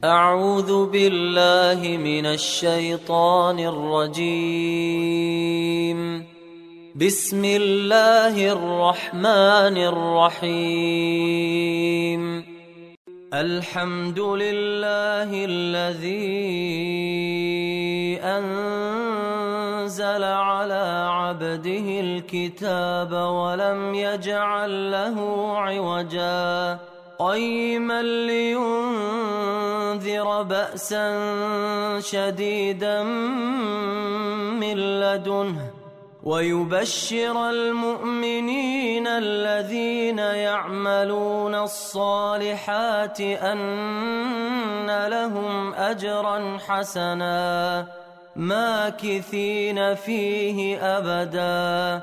أعوذ بالله من الشيطان الرجيم. بسم الله الرحمن الرحيم. الحمد لله الذي أنزل على عبده الكتاب ولم يجعل له عوجا قيما لينذر بأسا شديدا من لدنه ويبشر المؤمنين الذين يعملون الصالحات أن لهم أجرا حسنا ماكثين فيه أبدا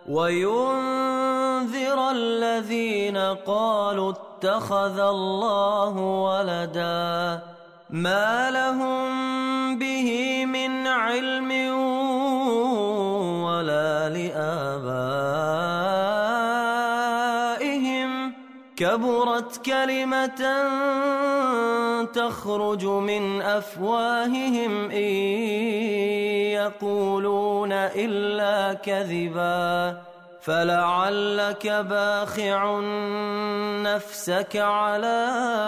وينذر الذين قالوا اتخذ الله ولدا ما لهم به من علم ولا لآبائهم كبرت كلمة تخرج من أفواههم إن يقولون إلا كذبا فلعلك باخع نفسك على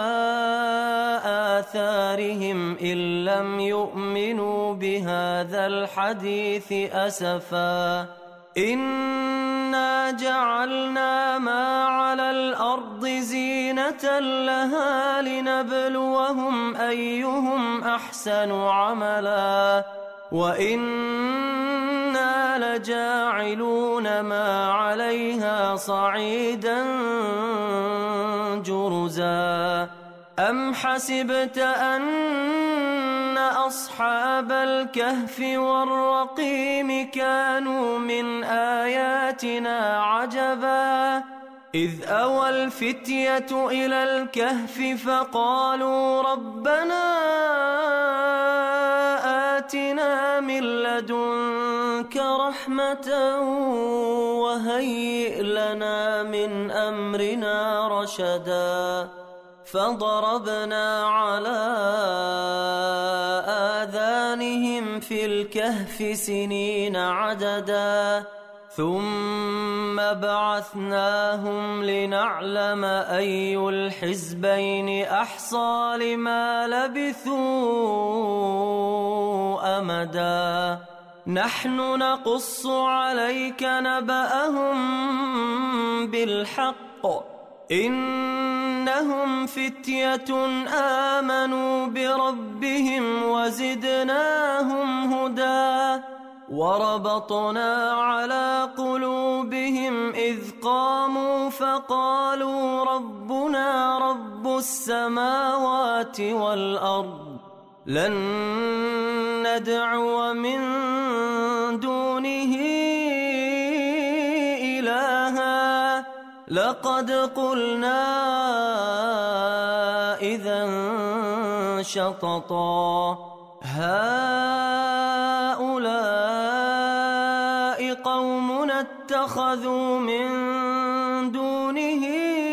آثارهم إن لم يؤمنوا بهذا الحديث أسفا إنا جعلنا ما على الأرض زينة لها لنبلوهم أيهم أحسن عملا وإنا لجاعلون ما عليها صعيدا جرزا أم حسبت أن أصحاب الكهف والرقيم كانوا من آياتنا عجبا إذ أوى الفتية إلى الكهف فقالوا ربنا آتنا من لدنك رحمة وهيئ لنا من أمرنا رشدا فضربنا على آذانهم في الكهف سنين عددا ثم بعثناهم لنعلم أي الحزبين أحصى لما لبثوا أمدا نحن نقص عليك نبأهم بالحق إنهم فتية آمنوا بربهم وزدناهم هدى وربطنا على قلوبهم إذ قاموا فقالوا ربنا رب السماوات والأرض لن ندعو من دونه إلها لقد قلنا إذا شططا هؤلاء قومنا اتخذوا من دونه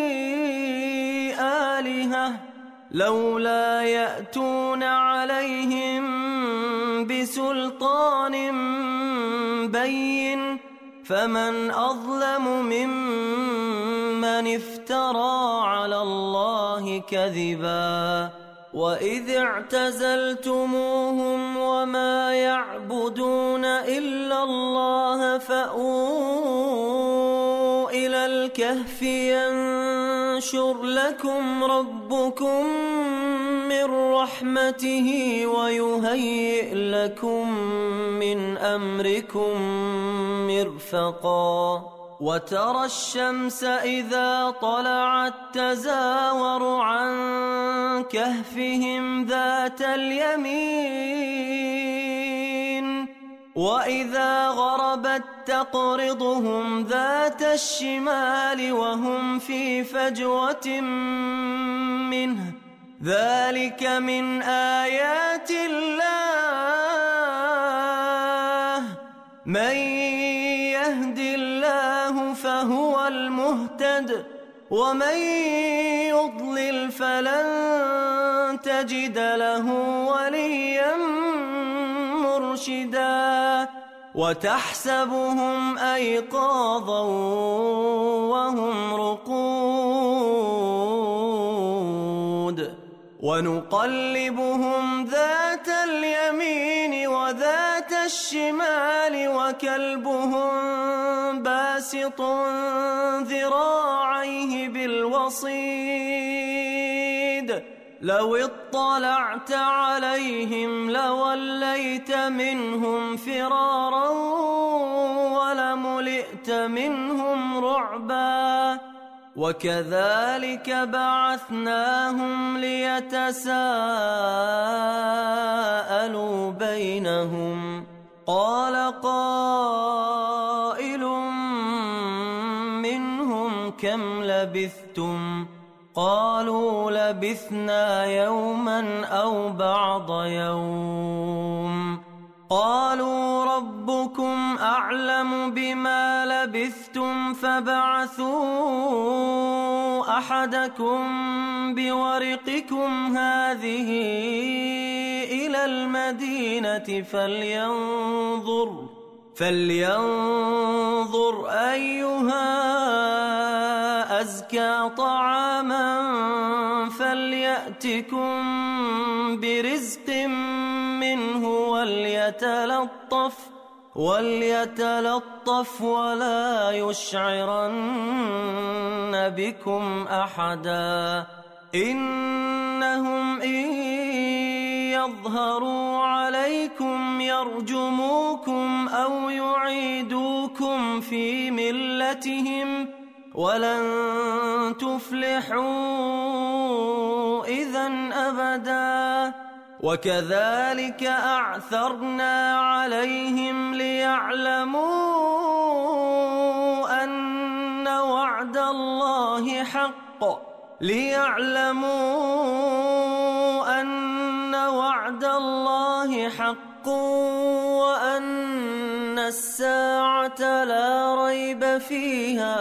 آلهة لولا يأتون عليهم بسلطان بين فمن أظلم ممن افترى على الله كذبا وإذ اعتزلتموهم وما يعبدون إلا الله فأووا إلى الكهف ينشر لكم ربكم من رحمته ويهيئ لكم من أمركم مرفقا وترى الشمس إذا طلعت تزاور عن كهفهم ذات اليمين وإذا غربت تقرضهم ذات الشمال وهم في فجوة منه ذلك من آيات الله من يهد الله فهو المهتد ومن يضلل فلن تجد له وليا مرشدا وتحسبهم أيقاظا وهم رقود ونقلبهم ذات اليمين وذات الشمال وكلبهم باسط ذراعيه بالوصيد لو اطلعت عليهم لوليت منهم فرارا ولملئت منهم رعبا وكذلك بعثناهم ليتساءلوا بينهم قال قائل منهم كم لبثتم قالوا لبثنا يوما أو بعض يوم قالوا ربكم أعلم بما لبثتم فابعثوا أحدكم بورقكم هذه إلى المدينة فلينظر أيها أزكى طعاما فليأتكم برزق منه وليتلطف ولا يشعرن بكم أحدا إنهم إن يظهروا عليكم يرجموكم أو يعيدوكم في ملتهم ولن تفلحوا إذن أبدا وكذلك أعثرنا عليهم ليعلموا أن وعد الله حق وأن الساعة لا ريب فيها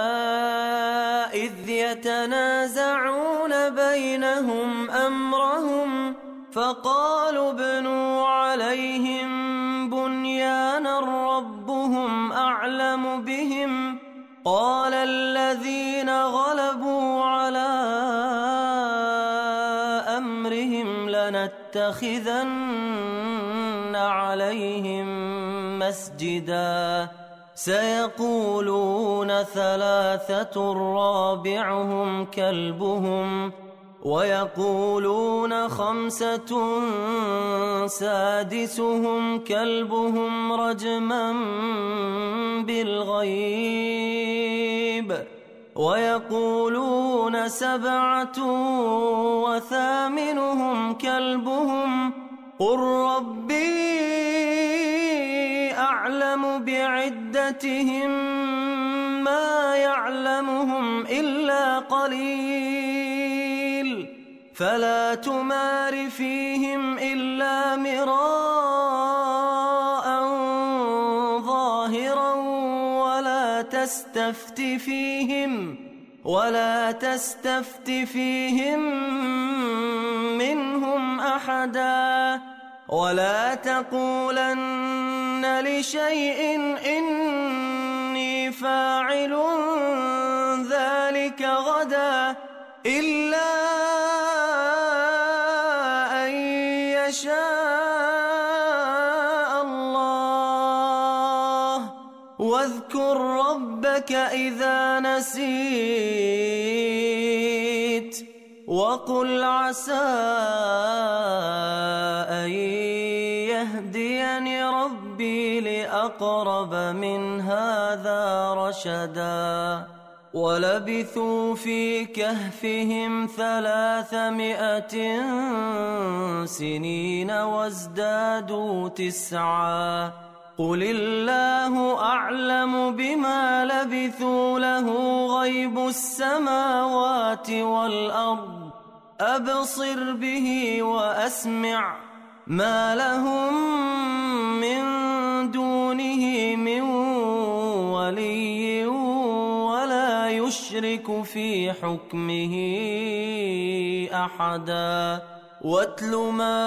إذ يتنازعون بينهم أمرهم فقالوا ابنوا عليهم بنيانا ربهم أعلم بهم قال الذين غلبوا على أمرهم لنتخذن عليهم مسجدا سيقولون ثلاثة رابعهم كلبهم ويقولون خمسة سادسهم كلبهم رجما بالغيب ويقولون سبعة وثامنهم كلبهم قل ربي أعلم بعدتهم ما يعلمهم إلا قليل فلا تمار فيهم إلا مراء ظاهرا ولا تستفت فيهم منهم أحدا ولا تقولن لشيء إني فاعل ذلك غدا إلا أن يشاء الله واذكر ربك إذا نسيت وقل عسى أن يهديني ربي لأقرب من هذا رشدا ولبثوا في كهفهم 300 سنين وازدادوا 9 قل الله أعلم بما لبثوا له غيب السماوات والأرض أبصر به وأسمع ما لهم من دونه من ولي ولا يشرك في حكمه أحدا واتل ما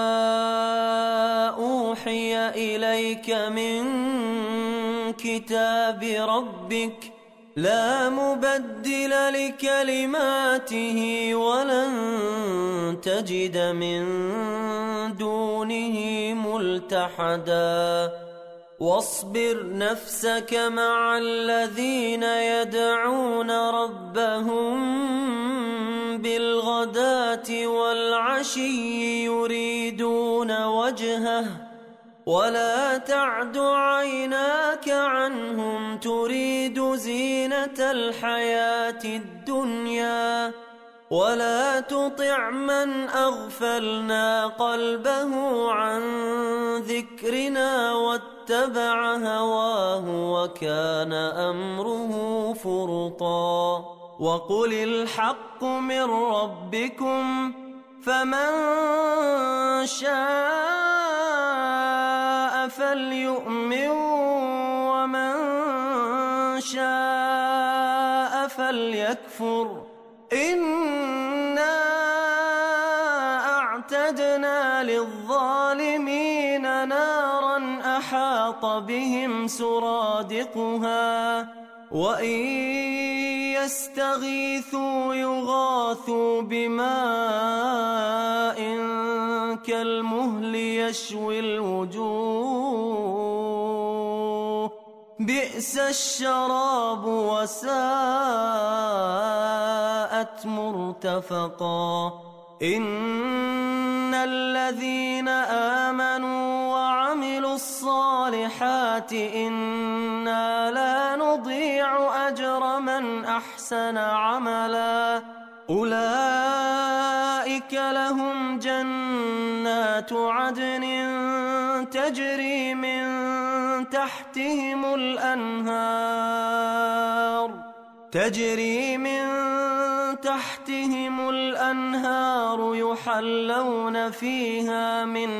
أوحي إليك من كتاب ربك لا مبدل لكلماته ولن تجد من دونه ملتحدا واصبر نفسك مع الذين يدعون ربهم بالغداة والعشي يريدون وجهه ولا تعد عيناك عنهم تريد زينة الحياة الدنيا ولا تطع من أغفلنا قلبه عن ذكرنا واتبع هواه وكان أمره فرطا وقل الحق من ربكم فمن شاء فليؤمن ومن شاء فليكفر إنا أعتدنا للظالمين نارا أحاط بهم سرادقها وإن يستغيثوا يغاثوا بماء كالمهل يشوي الوجوه بئس الشراب وساءت مرتفقا إن الذين آمنوا وعملوا الصالحات إنا لا نضيع أجر من أحسن عملا أولئك لهم جنات عدن تجري من تحتهم الأنهار يحلون فيها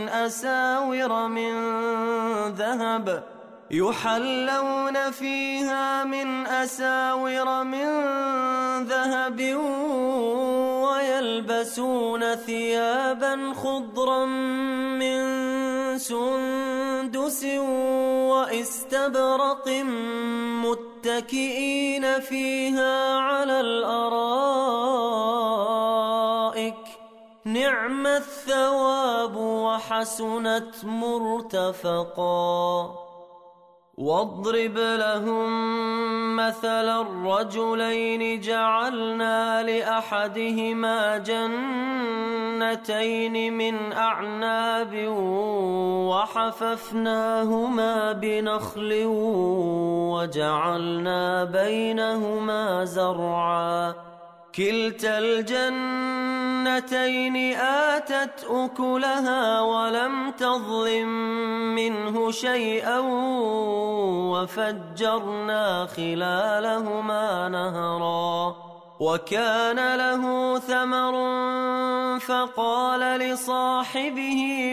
من أساور من ذهب ويلبسون ثيابا خضرا من سندس واستبرق متكئين فيها على الأرائك نعم الثواب وحسنت مرتفقا واضرب لهم مثل الرجلين جعلنا لأحدهما جنتين من أعناب وحففناهما بنخل وجعلنا بينهما زرعا كلتا الجنتين آتت أكلها ولم تظلم منه شيئا وفجرنا خلالهما نهرا وكان له ثمر فقال لصاحبه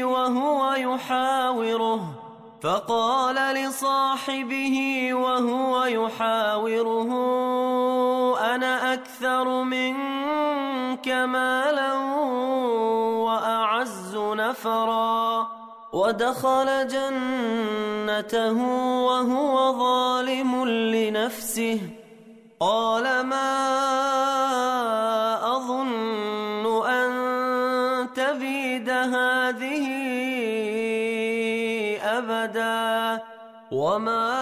وهو يحاوره أنا أكثر منك مالا وأعز نفرا ودخل جنته وهو ظالم لنفسه قال ما أظن أن تبيد هذه أبدا وما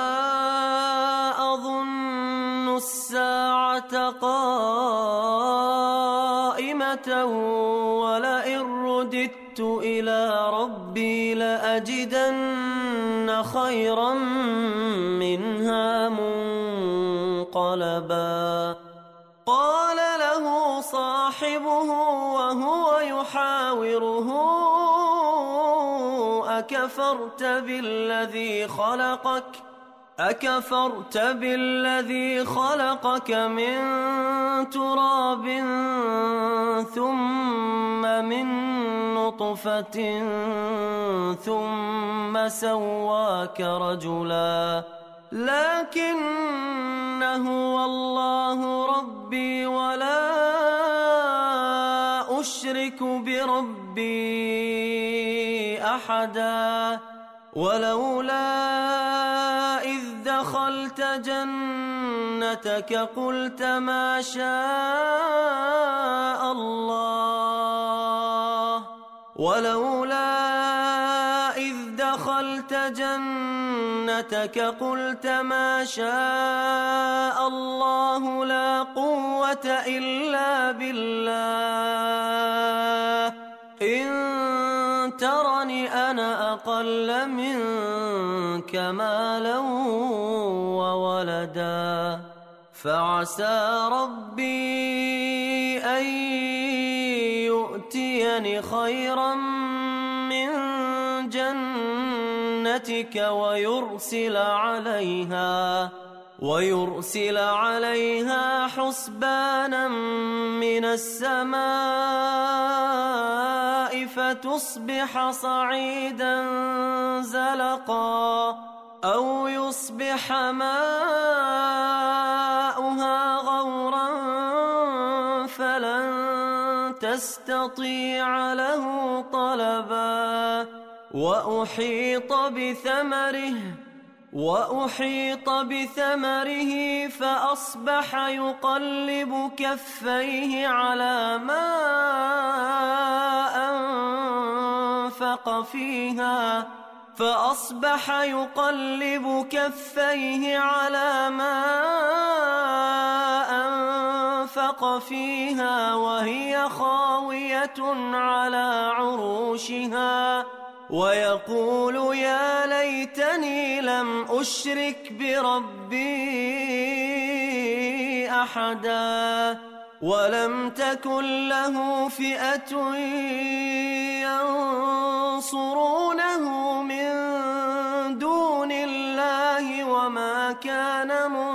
أظن الساعة قائمة ولئن رددت إلى ربي لأجدن خيرا منها منقلبا قال له صاحبه وهو يحاوره أكفرت بالذي خلقك من تراب ثم من نطفة ثم سواك رجلا لكن هو الله ربي ولا أشرك أشرك بربي أحدا ولولا إذ دخلت جنتك قلت ما شاء الله لا قوة إلا بالله إن ترني أنا أقل منك مالا وولدا فعسى ربي أن يؤتيني خيرا من جنتك ويرسل عليها حسبانا من السماء فتصبح صعيدا زلقا أو يصبح ماؤها غورا فلن تستطيع له طلبا وأحيط بثمره فأصبح يقلب كفيه على ما أنفق فيها وهي خاوية على عروشها ويقول يا ليتني لم أشرك بربي أحدا ولم تكن له فئة ينصرونه من دون الله وما كان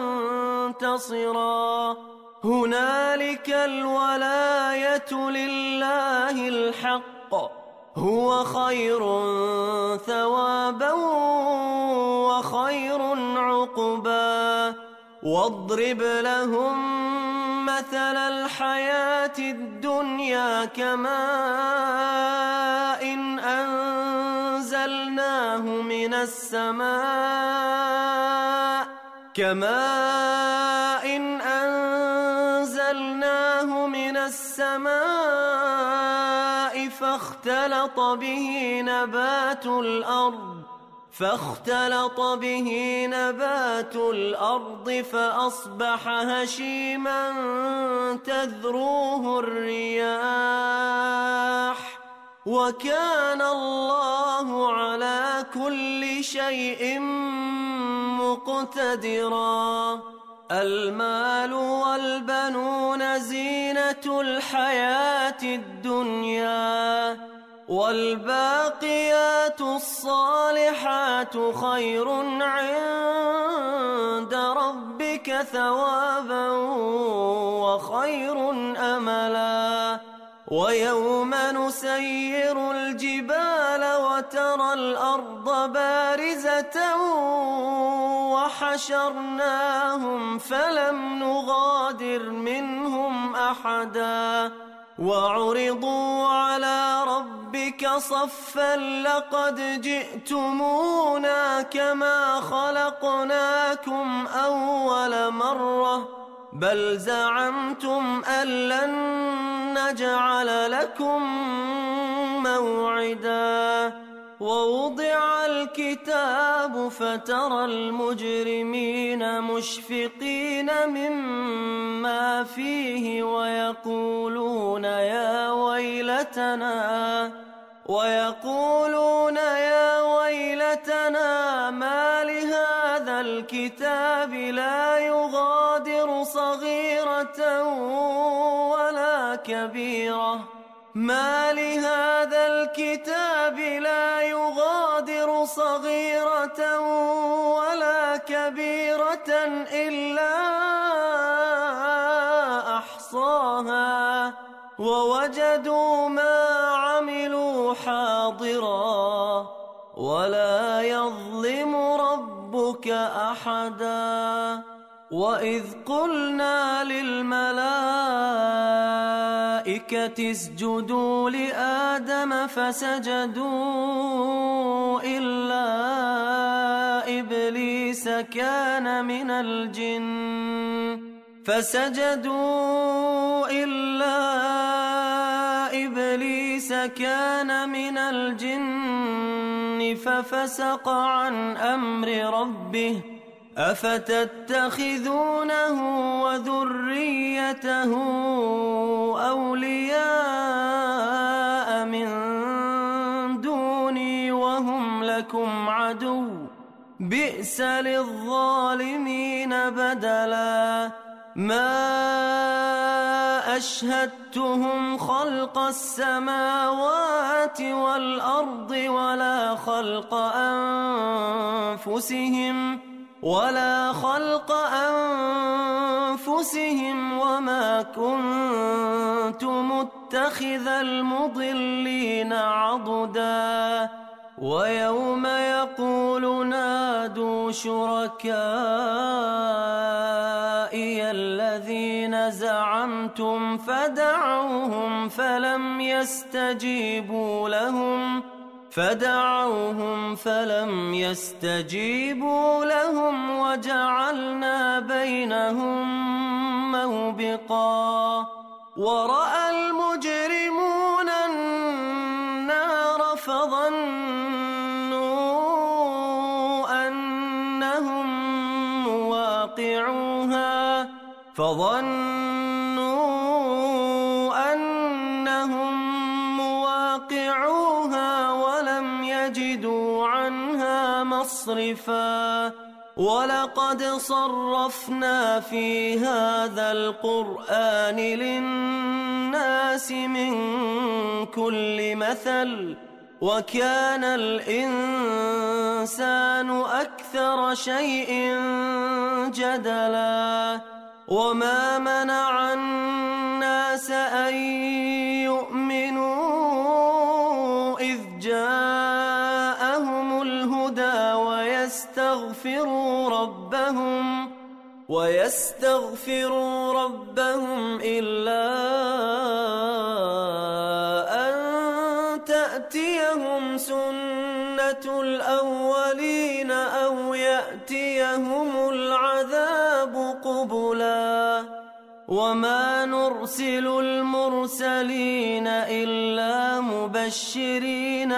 منتصرا هنالك الولاية لله الحق هو خير ثوابا وخير عقبا واضرب لهم مثل الحياة الدنيا كماء أنزلناه من السماء فاختلط به نبات الأرض فأصبح هشيما تذروه الرياح وكان الله على كل شيء مقتدرا المال والبنون زينة الحياة الدنيا والباقيات الصالحات خير عند ربك ثوابا وخير أملا ويوم نسير الجبال وترى الأرض بارزة وحشرناهم فلم نغادر منهم أحدا وعرضوا على ربك صفا لقد جئتمونا كما خلقناكم أول مرة بل زعمتم أن لن نجعل لكم موعدا ووضع الكتاب فترى المجرمين مشفقين مما فيه ويقولون يا ويلتنا ما لهذا الكتاب لا يغادر صغيرة ولا كبيرة إلا أحصاها ووجدوا ما عملوا حاضرا ولا يظلم ربك أحدا وإذ قلنا للملائكة الملائكة اسجدوا لآدم فسجدوا إلا إبليس كان من الجن ففسق عن أمر ربه أفتتخذونه وذريته أولياء من دوني وهم لكم عدو بئس للظالمين بدلا ما أشهدتهم خلق السماوات والأرض ولا خلق أنفسهم وما كنت متخذ المضلين عضدا ويوم يقول نادوا شركائي الذين زعمتم فدعوهم فلم يستجيبوا لهم وجعلنا بينهم موبقا ورأى المجرمون النار فظنوا أنهم مواقعوها ولم يجدوا عنها مصرفا ولقد صرفنا في هذا القرآن للناس من كل مثل وكان الإنسان أكثر شيء جدلا وما منع الناس أن يؤمنوا إذ جاءهم الهدى ويستغفروا ربهم إلا أن تأتيهم سنة الأولين أو يأتيهم العذاب قبلا وما نرسل المرسلين إلا مبشرين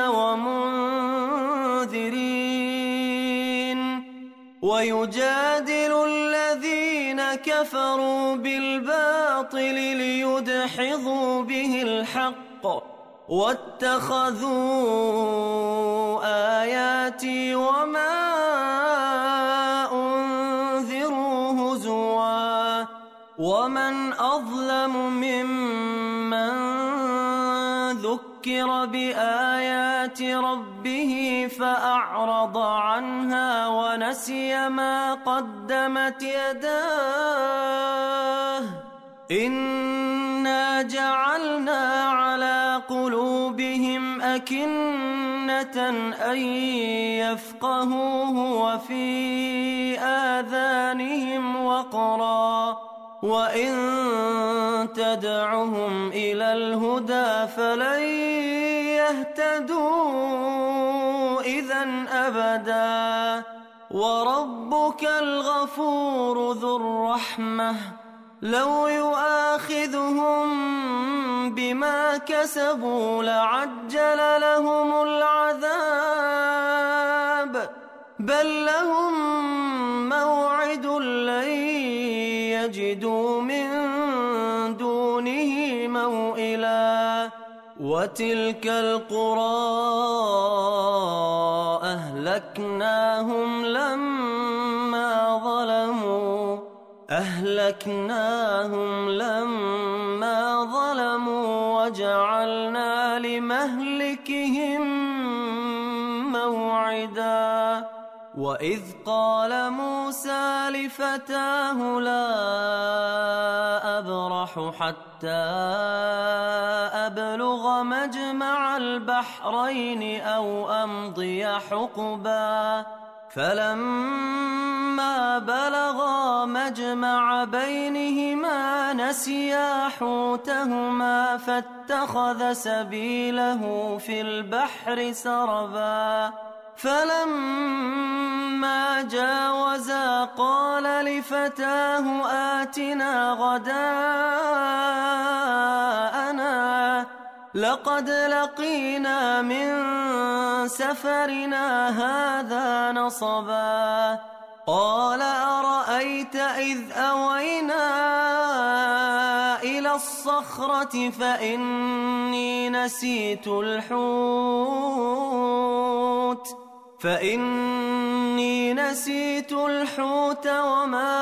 ومنذرين ويجادل الذين كفروا بالباطل ليدحضوا به الحق واتخذوا آياتي وما أنذروا هزوا ومن أظلم ممن ذكر بآيات ربه فأعرض عنها ونسي ما قدمت يداه إنا جعلنا على قلوبهم أكنة أن يفقهوه وفي آذانهم وقرا وإن تدعهم إلى الهدى فلن يهتدوا إذن أبدا وربك الغفور ذو الرحمة لو يؤاخذهم بما كسبوا لعجل لهم العذاب بل لهم موعد لن يجدوا من دونه موئلا وتلك القرى أهلكناهم لما ظلموا وجعلنا لمهلكهم موعدا وإذ قال موسى لفتاه لا أبرح حتى أبلغ مجمع البحرين أو أمضي حقبا فلما بلغا مجمع بينهما نسيا حوتهما فاتخذ سبيله في البحر سربا فلما جاوزا قال لفتاه آتنا غداءنا لقد لقينا من سفرنا هذا نصبا قال أرأيت إذ أوينا إلى الصخرة فإني نسيت الحوت وما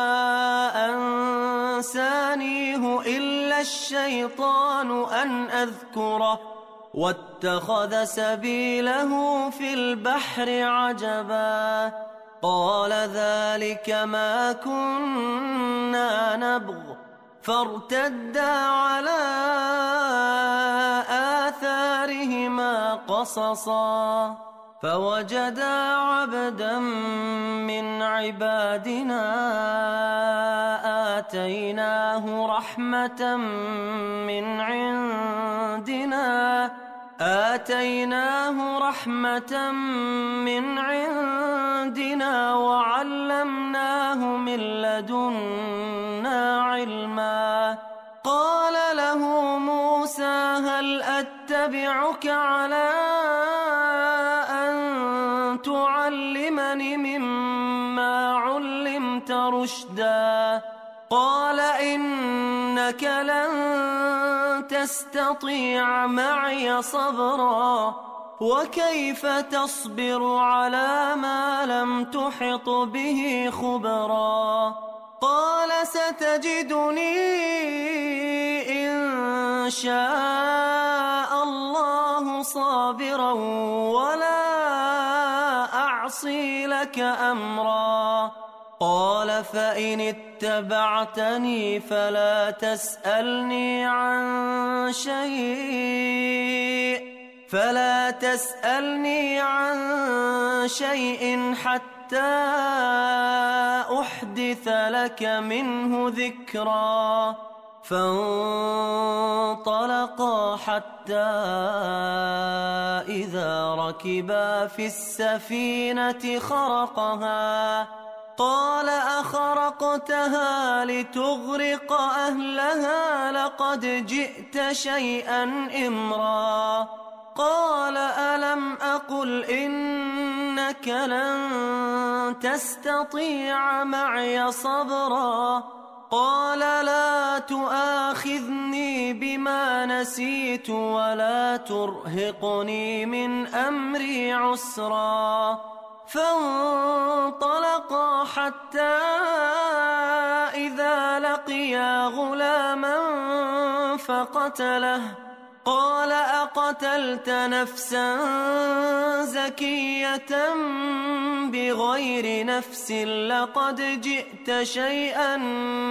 أنسانيه إلا الشيطان أن أذكره واتخذ سبيله في البحر عجبا قال ذلك ما كنا نبغ فارتدا على آثارهما قصصا فوجدا عبدا من عبادنا آتيناه رحمة من عندنا وعلمناه من لدنا علما قال له موسى هل أتبعك على أن تعلمني مما علمت رشدا قال إنك لن تستطيع معي صبرا وكيف تصبر على ما لم تحط به خبرا قال ستجدني إن شاء الله صابرا ولا أعصي لك أمرا قال فإن اتبعتني فلا تسألني عن شيء حتى أحدث لك منه ذكرا فانطلقا حتى إذا ركبا في السفينة خرقها قال أخرقتها لتغرق أهلها لقد جئت شيئا إمرا قال ألم أقل إنك لن تستطيع معي صبرا قال لا تؤاخذني بما نسيت ولا ترهقني من أمري عسرا فانطلقا حتى إذا لقيا غلاما فقتله قال أقتلت نفسا زكية بغير نفس لقد جئت شيئا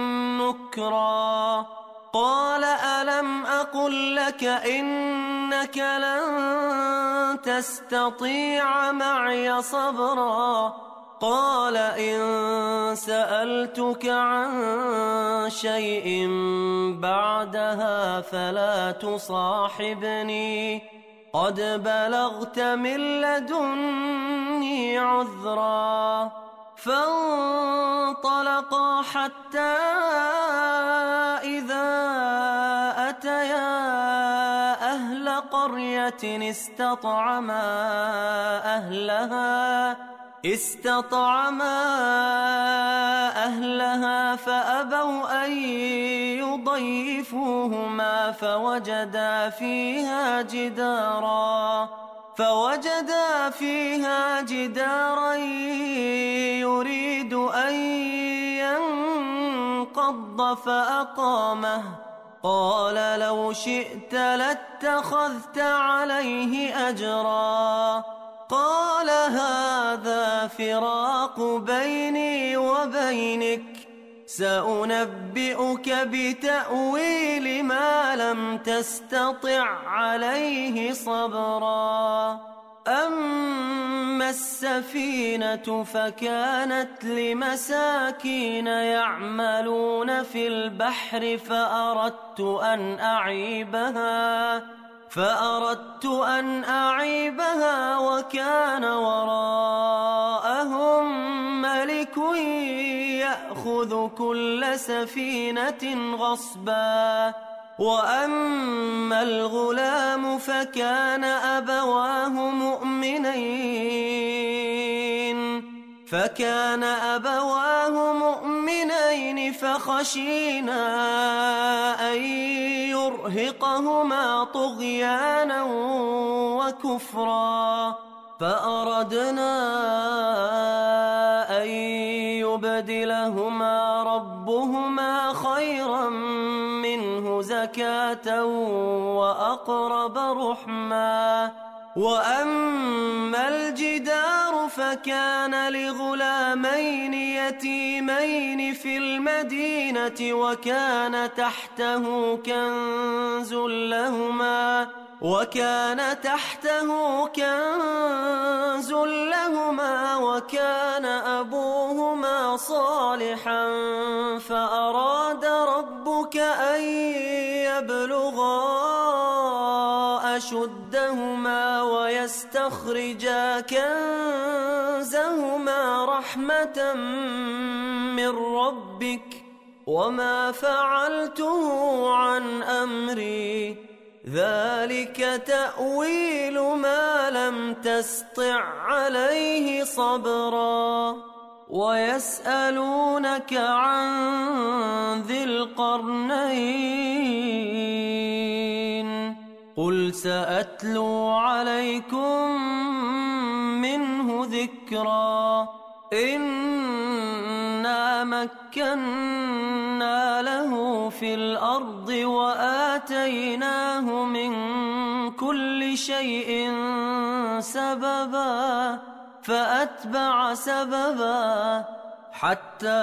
نكرا قال ألم أقل لك إنك لن تستطيع معي صبرا قال إن سألتك عن شيء بعدها فلا تصاحبني قد بلغت من لدني عذرا فانطلقا حتى إذا أتيا أهل قرية استطعما أهلها فأبوا أن يضيفوهما فوجدا فيها جدارا يريد أن ينقض فأقامه قال لو شئت لاتخذت عليه أجرا قال هذا فراق بيني وبينك سأنبئك بتأويل ما لم تستطع عليه صبرا أما أما السفينة فكانت لمساكين يعملون في البحر فأردت أن أعيبها وكان وراءهم ملك يأخذ كل سفينة غصبا. وأما الغلام فكان أبواه مؤمنين فخشينا أن يرهقهما طغيانا وكفرا، فأردنا أن يبدلهما ربهما خيرا منه زكاة وأقرب رحما. وأما الجدار فكان لغلامين يتيمين في المدينة وكان تحته كنز لهما وكان أبوهما صالحا، فأراد ربك أن يبلغا أشدهما ويستخرجا كنزهما رحمة من ربك، وما فعلته عن أمري، ذلك تأويل ما لم تسطع عليه صبرا. ويسألونك عن ذي القرنين قل سأتلو عليكم منه ذكرا. إنا مكنا له في الأرض وآتيناه من كل شيء سببا، فأتبع سببا حتى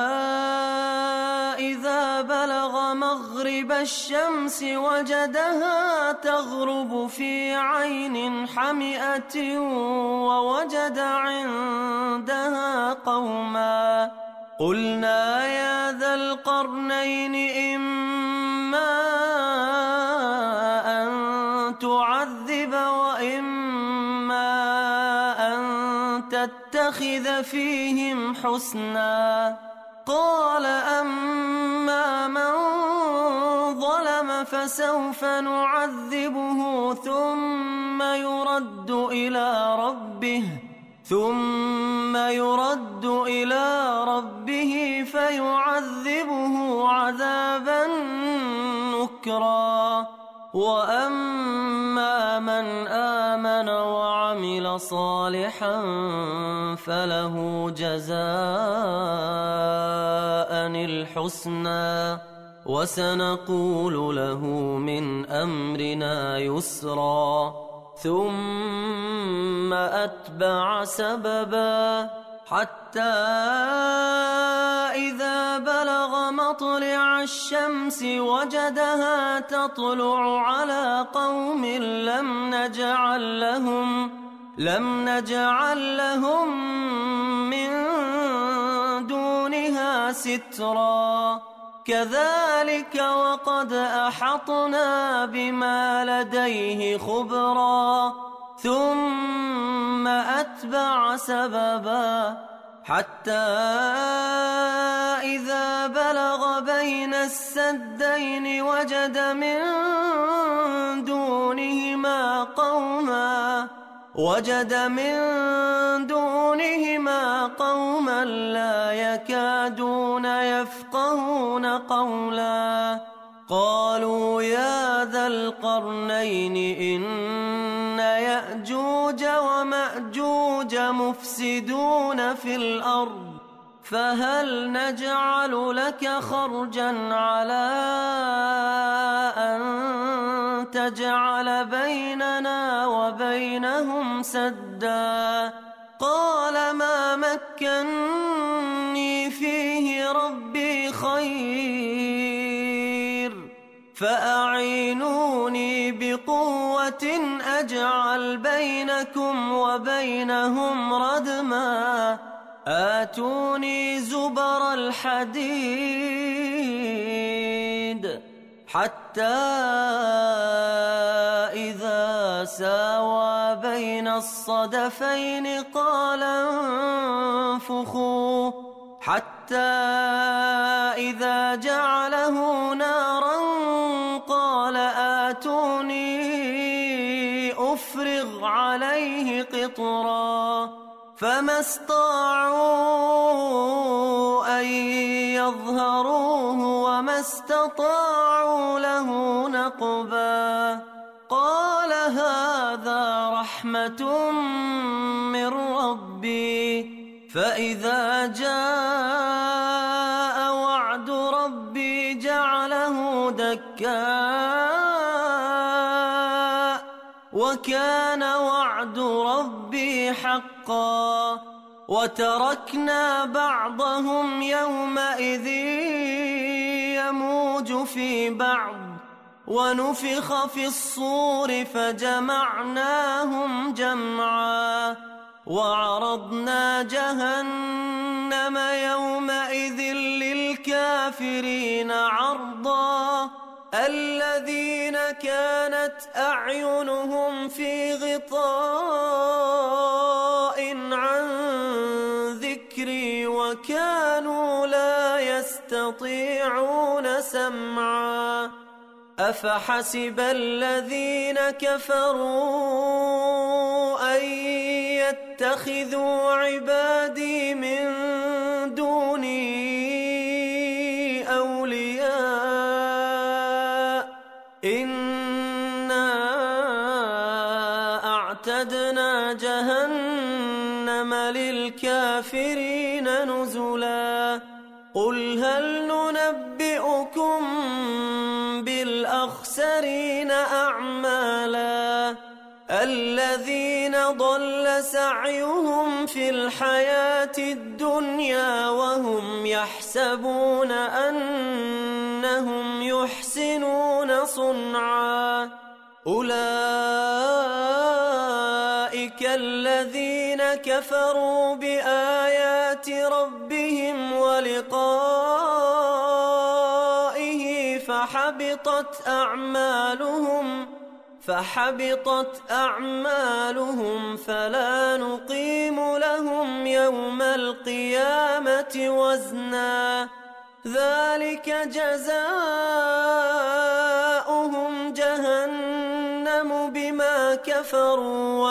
إذا بلغ مغرب الشمس وجدها تغرب في عين حمئة ووجد عندها قوما. قلنا يا ذا القرنين إما أن تعذب وإما أن تتخذ فيهم حسنا. قال أما من ظلم فسوف نعذبه ثم يرد إلى ربه فيعذبه عذابا نكرا. وأما من آمن وعمل صالحا فله جزاء الحسنى وسنقول له من أمرنا يسرا. ثم أتبع سببا حتى إذا بلغ مطلع الشمس وجدها تطلع على قوم لم نجعل لهم من دونها سترا. كذلك وقد أحطنا بما لديه خبرا. ثم أتبع سببا حتى إذا بلغ بين السدين وجد من دونهما قوما لا يكادون يفقهون قولا. قالوا يا ذا القرنين إن يأجوج ومأجوج مفسدون في الأرض فهل نجعل لك خرجا على أن تجعل بيننا وبينهم سدا؟ قال ما مكني فيه ربي خير فأعينوني بقوة أجعل بينكم وبينهم ردما آتوني زبر الحديد حتى إذا ساوى بين الصدفين قال انفخوا حتى إذا جعله نارا قال آتوني أفرغ عليه قطرا فما استطاعوا أن يظهروه وما استطاعوا له نقبا قال هذا رحمة من ربي فإذا جاء وعد ربي جعله دكاء وكان وعد ربي حقا وتركنا بعضهم يومئذ يموج في بعض ونفخ في الصور فجمعناهم جمعا وعرضنا جهنم يومئذ للكافرين عرضا الذين كانت أعينهم في غطاء عن ذكري وكانوا لا يستطيعون سمعا أفحسب الذين كفروا أن يتخذوا عبادي من دوني أولياء إنا أعتدنا جهنم للكافرين نزلا قل هل ننبئكم بالأخسرين أعمالا الذين ضل سعيهم في الحياة الدنيا وهم يحسبون أنهم يحسنون صنعا أولئك الذين كفروا بآيات ربهم ولقائه فحبطت أعمالهم فلا نقيم لهم يوم القيامة وزنا ذلك جزاؤهم جهنم بما كفروا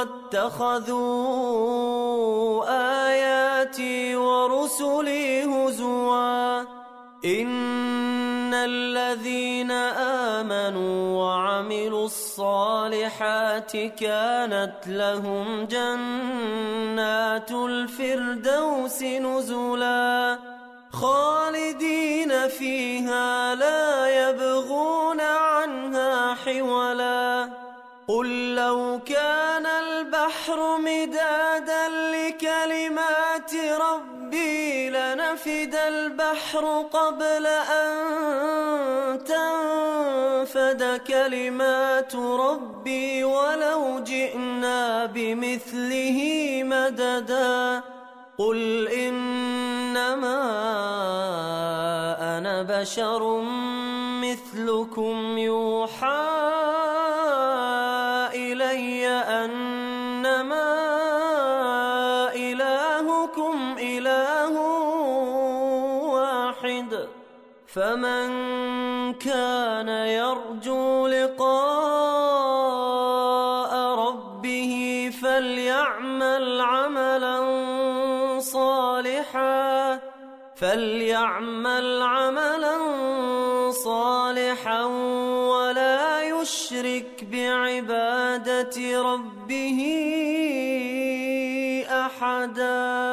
واتخذوا آياتي ورسلي هزوا إن الذين آمنوا وعملوا الصالحات كانت لهم جنات الفردوس نزلا خالدين فيها لا يبغون عنها حولا قل لو كان البحر مدادا لكلمات ربي لنفد البحر قبل أن تنفد كلمات ربي ولو جئنا بمثله مددا قل إنما أنا بشر مثلكم يوحى إلي أنما إلهكم إله واحد فمن كان يرجو لقاء ربه فليعمل عملا صالحا ولا يشرك بعبادة ربه أحدا.